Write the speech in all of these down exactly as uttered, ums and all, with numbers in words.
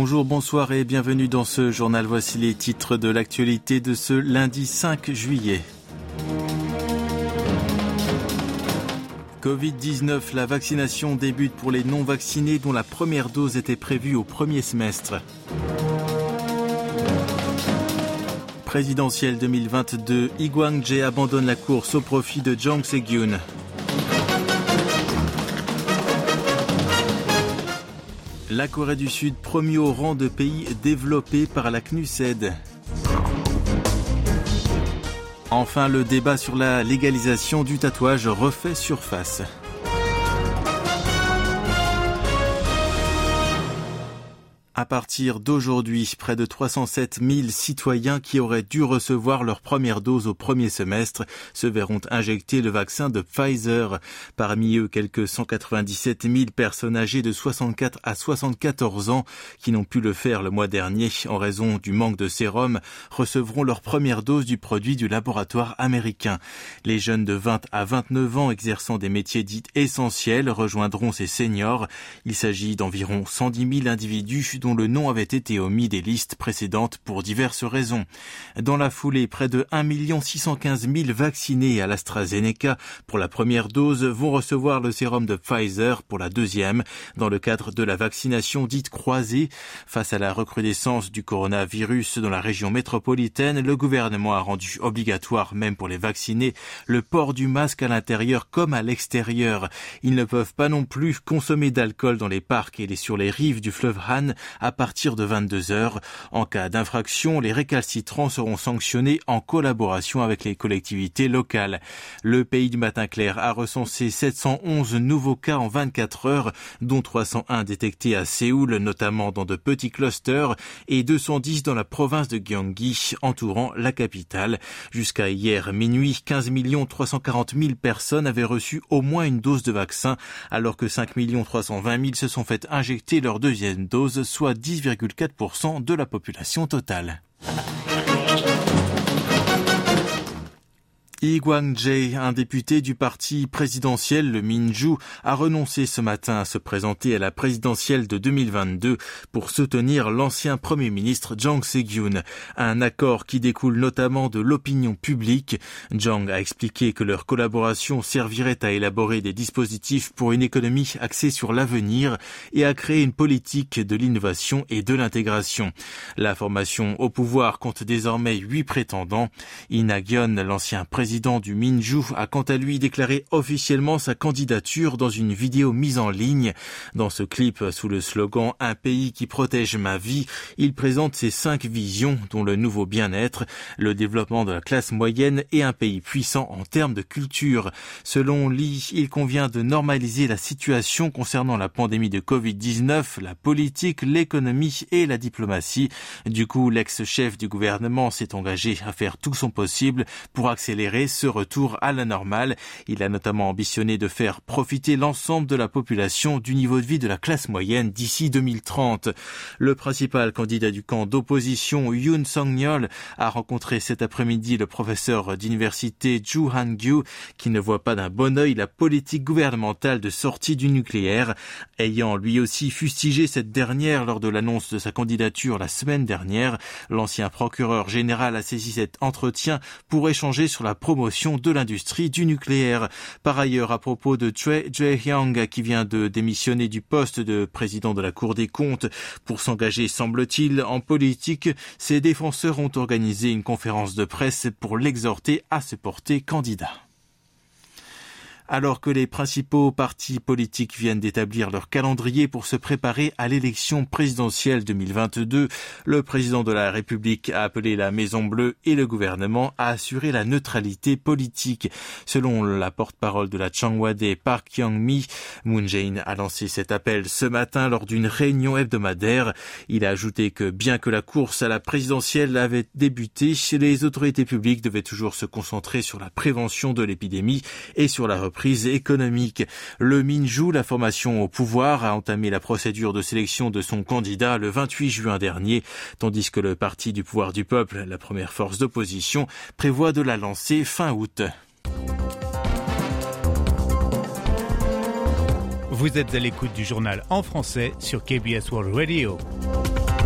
Bonjour, bonsoir et bienvenue dans ce journal. Voici les titres de l'actualité de ce lundi cinq juillet. covid dix-neuf, la vaccination débute pour les non-vaccinés dont la première dose était prévue au premier semestre. Présidentielle deux mille vingt-deux, Lee Kwang-jae abandonne la course au profit de Jang Se-gyun. La Corée du Sud promu au rang de pays développé par la C N U S E D. Enfin, le débat sur la légalisation du tatouage refait surface. À partir d'aujourd'hui, près de trois cent sept mille citoyens qui auraient dû recevoir leur première dose au premier semestre se verront injecter le vaccin de Pfizer. Parmi eux, quelques cent quatre-vingt-dix-sept mille personnes âgées de soixante-quatre à soixante-quatorze ans qui n'ont pu le faire le mois dernier en raison du manque de sérum recevront leur première dose du produit du laboratoire américain. Les jeunes de vingt à vingt-neuf ans exerçant des métiers dits essentiels rejoindront ces seniors. Il s'agit d'environ cent dix mille individus dont le nom avait été omis des listes précédentes pour diverses raisons. Dans la foulée, près de un million six cent quinze mille vaccinés à l'AstraZeneca pour la première dose vont recevoir le sérum de Pfizer pour la deuxième, dans le cadre de la vaccination dite croisée. Face à la recrudescence du coronavirus dans la région métropolitaine, le gouvernement a rendu obligatoire, même pour les vaccinés, le port du masque à l'intérieur comme à l'extérieur. Ils ne peuvent pas non plus consommer d'alcool dans les parcs et sur les rives du fleuve Han à partir de vingt-deux heures. En cas d'infraction, les récalcitrants seront sanctionnés en collaboration avec les collectivités locales. Le Pays du Matin Clair a recensé sept cent onze nouveaux cas en vingt-quatre heures, dont trois cent un détectés à Séoul, notamment dans de petits clusters, et deux cent dix dans la province de Gyeonggi, entourant la capitale. Jusqu'à hier minuit, quinze millions trois cent quarante mille personnes avaient reçu au moins une dose de vaccin, alors que cinq millions trois cent vingt mille se sont fait injecter leur deuxième dose, soit dix virgule quatre pour cent de la population totale. Lee Kwang-jae, un député du parti présidentiel, le Minju, a renoncé ce matin à se présenter à la présidentielle de deux mille vingt-deux pour soutenir l'ancien Premier ministre Jang Se-gyun. Un accord qui découle notamment de l'opinion publique. Jang a expliqué que leur collaboration servirait à élaborer des dispositifs pour une économie axée sur l'avenir et à créer une politique de l'innovation et de l'intégration. La formation au pouvoir compte désormais huit prétendants. Lee Na-gyun, l'ancien président président du Minju, a quant à lui déclaré officiellement sa candidature dans une vidéo mise en ligne. Dans ce clip, sous le slogan « Un pays qui protège ma vie », il présente ses cinq visions, dont le nouveau bien-être, le développement de la classe moyenne et un pays puissant en termes de culture. Selon Lee, il convient de normaliser la situation concernant la pandémie de covid dix-neuf, la politique, l'économie et la diplomatie. Du coup, l'ex-chef du gouvernement s'est engagé à faire tout son possible pour accélérer ce retour à la normale. Il a notamment ambitionné de faire profiter l'ensemble de la population du niveau de vie de la classe moyenne d'ici deux mille trente. Le principal candidat du camp d'opposition, Yoon Song-yeol, a rencontré cet après-midi le professeur d'université Ju Han-gyu, qui ne voit pas d'un bon œil la politique gouvernementale de sortie du nucléaire, ayant lui aussi fustigé cette dernière lors de l'annonce de sa candidature la semaine dernière. L'ancien procureur général a saisi cet entretien pour échanger sur la promotion de l'industrie du nucléaire. Par ailleurs, à propos de Choi Jae-hyung qui vient de démissionner du poste de président de la Cour des comptes pour s'engager, semble-t-il, en politique, ses défenseurs ont organisé une conférence de presse pour l'exhorter à se porter candidat. Alors que les principaux partis politiques viennent d'établir leur calendrier pour se préparer à l'élection présidentielle deux mille vingt-deux, le président de la République a appelé la Maison-Bleue et le gouvernement à assurer la neutralité politique. Selon la porte-parole de la Changwade, Park Kyung-mi, Moon Jae-in a lancé cet appel ce matin lors d'une réunion hebdomadaire. Il a ajouté que bien que la course à la présidentielle avait débuté, les autorités publiques devaient toujours se concentrer sur la prévention de l'épidémie et sur la reprise économique. Le Minju, la formation au pouvoir, a entamé la procédure de sélection de son candidat le vingt-huit juin dernier, tandis que le Parti du pouvoir du peuple, la première force d'opposition, prévoit de la lancer fin août. Vous êtes à l'écoute du journal en français sur K B S World Radio.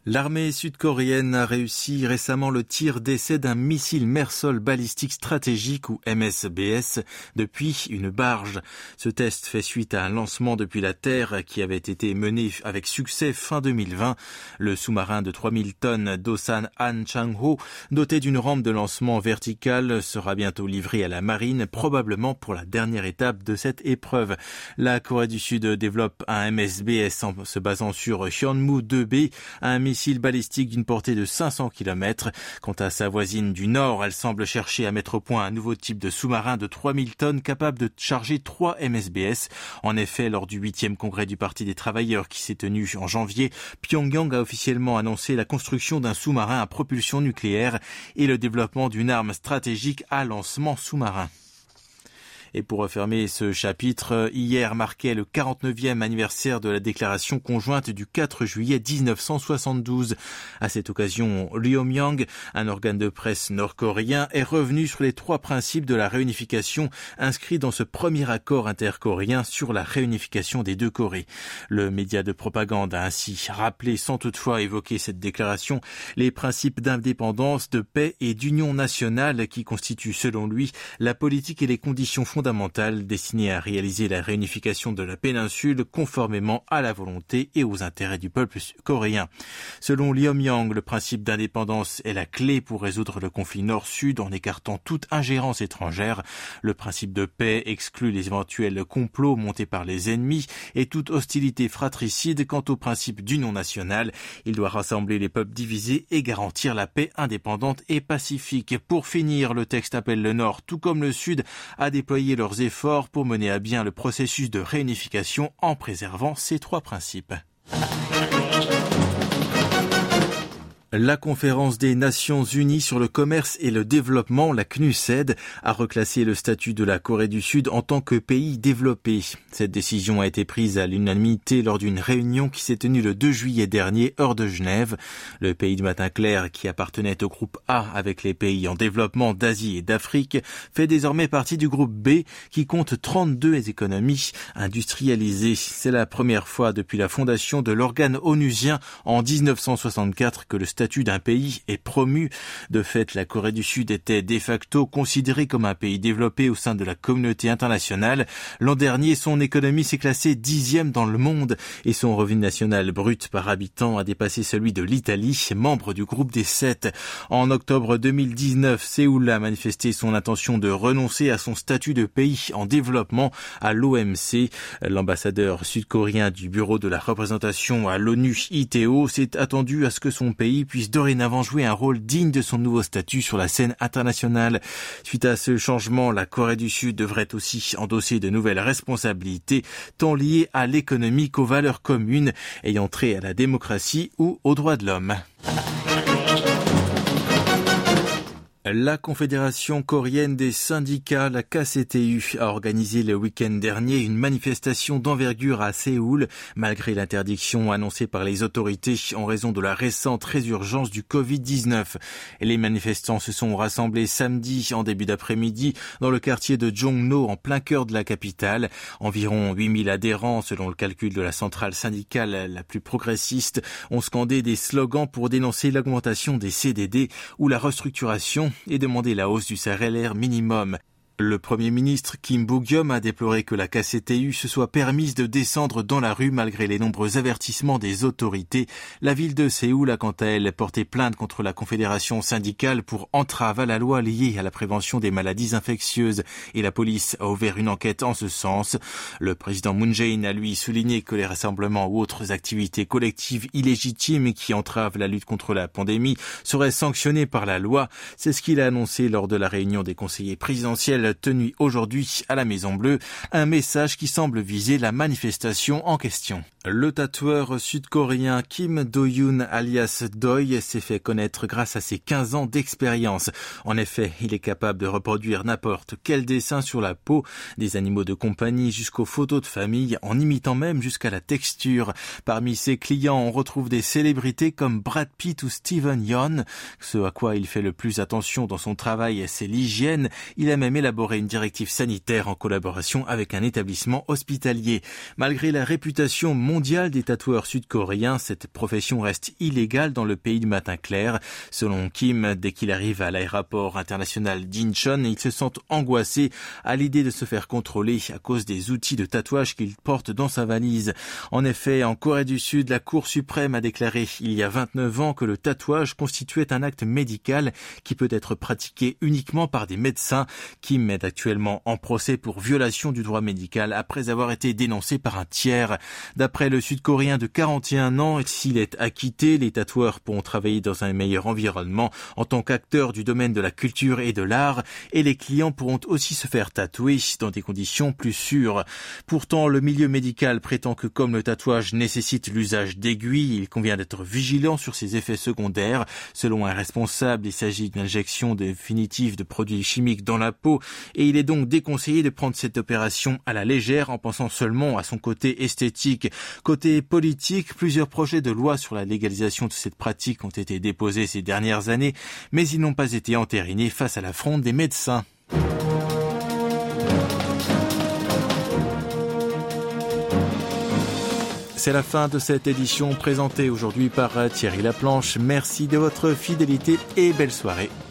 L'armée sud-coréenne a réussi récemment le tir d'essai d'un missile mer-sol balistique stratégique ou M S B S depuis une barge. Ce test fait suite à un lancement depuis la Terre qui avait été mené avec succès fin deux mille vingt. Le sous-marin de trois mille tonnes d'Osan Han Chang-ho, doté d'une rampe de lancement verticale, sera bientôt livré à la marine, probablement pour la dernière étape de cette épreuve. La Corée du Sud développe un M S B S en se basant sur Hyunmoo deux B, un missile balistique d'une portée de cinq cents kilomètres. Quant à sa voisine du Nord, elle semble chercher à mettre au point un nouveau type de sous-marin de trois mille tonnes capable de charger trois M S B S. En effet, lors du huitième congrès du Parti des travailleurs qui s'est tenu en janvier, Pyongyang a officiellement annoncé la construction d'un sous-marin à propulsion nucléaire et le développement d'une arme stratégique à lancement sous-marin. Et pour refermer ce chapitre, hier marquait le quarante-neuvième anniversaire de la déclaration conjointe du quatre juillet dix-neuf cent soixante-douze. À cette occasion, Ryomyang, un organe de presse nord-coréen, est revenu sur les trois principes de la réunification inscrits dans ce premier accord intercoréen sur la réunification des deux Corées. Le média de propagande a ainsi rappelé, sans toutefois évoquer cette déclaration, les principes d'indépendance, de paix et d'union nationale qui constituent, selon lui, la politique et les conditions fondamentales fondamentale destinée à réaliser la réunification de la péninsule conformément à la volonté et aux intérêts du peuple coréen. Selon Ryomyang, le principe d'indépendance est la clé pour résoudre le conflit nord-sud en écartant toute ingérence étrangère. Le principe de paix exclut les éventuels complots montés par les ennemis et toute hostilité fratricide. Quant au principe d'union nationale, il doit rassembler les peuples divisés et garantir la paix indépendante et pacifique. Pour finir, le texte appelle le Nord, tout comme le Sud, à déployer leurs efforts pour mener à bien le processus de réunification en préservant ces trois principes. La conférence des Nations Unies sur le commerce et le développement, la C N U S E D, a reclassé le statut de la Corée du Sud en tant que pays développé. Cette décision a été prise à l'unanimité lors d'une réunion qui s'est tenue le deux juillet dernier, heure de Genève. Le pays du matin clair, qui appartenait au groupe A avec les pays en développement d'Asie et d'Afrique, fait désormais partie du groupe B qui compte trente-deux économies industrialisées. C'est la première fois depuis la fondation de l'organe onusien en dix-neuf cent soixante-quatre que le statut statut d'un pays est promu. De fait, la Corée du Sud était de facto considérée comme un pays développé au sein de la communauté internationale. L'an dernier, son économie s'est classée dixième dans le monde et son revenu national brut par habitant a dépassé celui de l'Italie, membre du groupe des sept. En octobre deux mille dix-neuf, Séoul a manifesté son intention de renoncer à son statut de pays en développement à l'O M C. L'ambassadeur sud-coréen du bureau de la représentation à l'ONU, I T O, s'est attendu à ce que son pays puisse dorénavant jouer un rôle digne de son nouveau statut sur la scène internationale. Suite à ce changement, la Corée du Sud devrait aussi endosser de nouvelles responsabilités, tant liées à l'économie qu'aux valeurs communes, ayant trait à la démocratie ou aux droits de l'homme. La Confédération coréenne des syndicats, la K C T U, a organisé le week-end dernier une manifestation d'envergure à Séoul, malgré l'interdiction annoncée par les autorités en raison de la récente résurgence du covid dix-neuf. Les manifestants se sont rassemblés samedi en début d'après-midi dans le quartier de Jongno, en plein cœur de la capitale. Environ huit mille adhérents, selon le calcul de la centrale syndicale la plus progressiste, ont scandé des slogans pour dénoncer l'augmentation des C D D ou la restructuration et demander la hausse du salaire minimum. Le Premier ministre Kim Boo-kyum a déploré que la K C T U se soit permise de descendre dans la rue malgré les nombreux avertissements des autorités. La ville de Séoul a quant à elle porté plainte contre la Confédération syndicale pour entrave à la loi liée à la prévention des maladies infectieuses et la police a ouvert une enquête en ce sens. Le président Moon Jae-in a lui souligné que les rassemblements ou autres activités collectives illégitimes qui entravent la lutte contre la pandémie seraient sanctionnées par la loi. C'est ce qu'il a annoncé lors de la réunion des conseillers présidentiels tenue aujourd'hui à la Maison-Bleue, un message qui semble viser la manifestation en question. Le tatoueur sud-coréen Kim Do-yoon alias Doi s'est fait connaître grâce à ses quinze ans d'expérience. En effet, il est capable de reproduire n'importe quel dessin sur la peau, des animaux de compagnie jusqu'aux photos de famille, en imitant même jusqu'à la texture. Parmi ses clients, on retrouve des célébrités comme Brad Pitt ou Steven Yeun. Ce à quoi il fait le plus attention dans son travail, c'est l'hygiène. Il a même élaboré une directive sanitaire en collaboration avec un établissement hospitalier. Malgré la réputation mondiale mondiale des tatoueurs sud-coréens. Cette profession reste illégale dans le pays du matin clair. Selon Kim, dès qu'il arrive à l'aéroport international d'Incheon, il se sent angoissé à l'idée de se faire contrôler à cause des outils de tatouage qu'il porte dans sa valise. En effet, en Corée du Sud, la Cour suprême a déclaré il y a vingt-neuf ans que le tatouage constituait un acte médical qui peut être pratiqué uniquement par des médecins. Kim est actuellement en procès pour violation du droit médical après avoir été dénoncé par un tiers. D'après le Sud-Coréen de quarante et un ans, s'il est acquitté, les tatoueurs pourront travailler dans un meilleur environnement en tant qu'acteurs du domaine de la culture et de l'art, et les clients pourront aussi se faire tatouer dans des conditions plus sûres. Pourtant, le milieu médical prétend que comme le tatouage nécessite l'usage d'aiguilles, il convient d'être vigilant sur ses effets secondaires. Selon un responsable, il s'agit d'une injection définitive de produits chimiques dans la peau, et il est donc déconseillé de prendre cette opération à la légère en pensant seulement à son côté esthétique. Côté politique, plusieurs projets de loi sur la légalisation de cette pratique ont été déposés ces dernières années, mais ils n'ont pas été entérinés face à la fronde des médecins. C'est la fin de cette édition présentée aujourd'hui par Thierry Laplanche. Merci de votre fidélité et belle soirée.